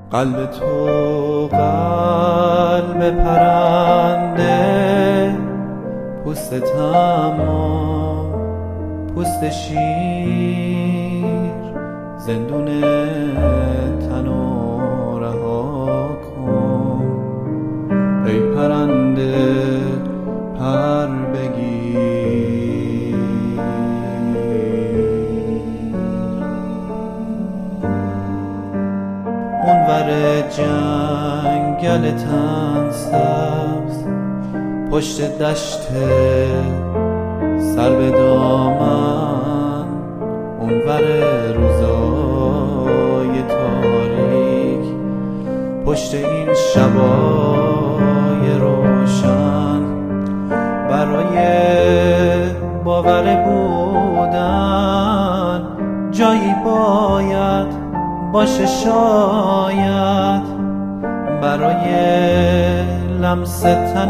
قلب تو قلب پرنده، پوست اما پوست شیر، زندون تنو رها کن ای پرنده پر بگیر. اونور جنگل تن سبز، پشت دشت سر به دامن، اونور روزای تاریک، پشت این شبای روشن، برای باور بودن جایی باید باشه، شاید برای لمس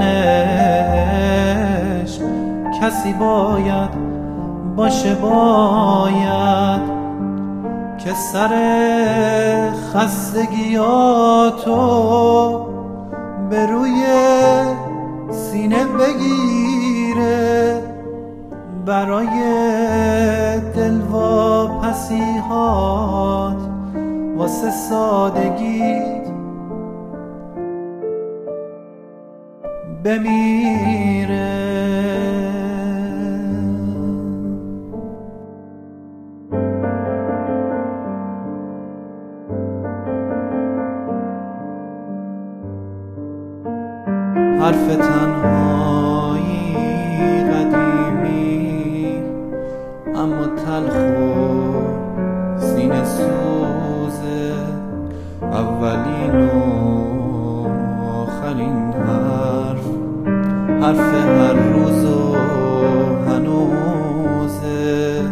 تنش کسی باید باشه، باید که سر خستگیاتو به روی سینه بگیره، برای دلواپسی‌هات واسه سادگیت بمیره. حرف تنهایی قدیمی اما تلخ و سینه سوزه، اولین و آخرین حرف هر روز و هنوزه.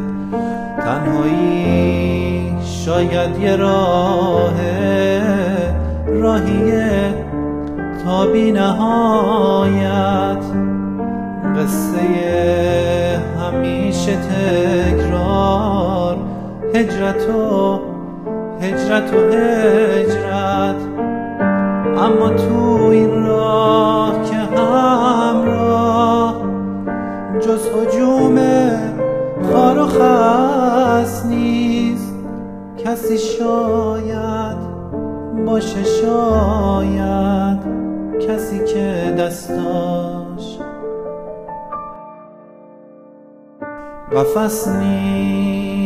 تنهایی شاید یه راهیه تا بی نهایت، قصه همیشه تکرار، هجرت و هجرت. اما تو این راه که همراه جز هجوم خار و خس نیست، کسی شاید باشه، شاید کسی که دستاش قفس نیست.